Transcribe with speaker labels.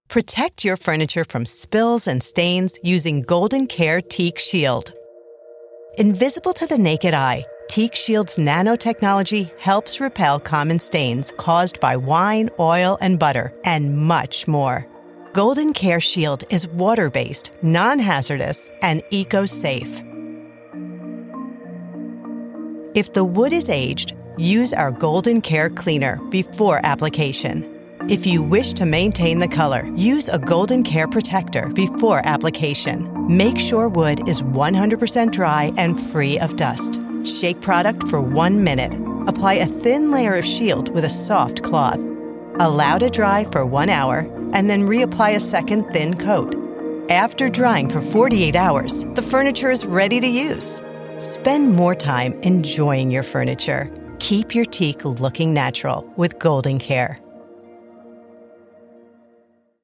Speaker 1: Protect your furniture from spills and stains using Golden Care Teak Shield. Invisible to the naked eye, Teak Shield's nanotechnology helps repel common stains caused by wine, oil, and butter, and much more. Golden Care Shield is water-based, non-hazardous, and eco-safe. If the wood is aged, use our Golden Care Cleaner before application. If you wish to maintain the color, use a Golden Care Protector before application. Make sure wood is 100% dry and free of dust. Shake product for 1 minute. Apply a thin layer of shield with a soft cloth. Allow to dry for 1 hour, and then reapply a second thin coat. After drying for 48 hours, the furniture is ready to use. Spend more time enjoying your furniture. Keep your teak looking natural with Golden Care.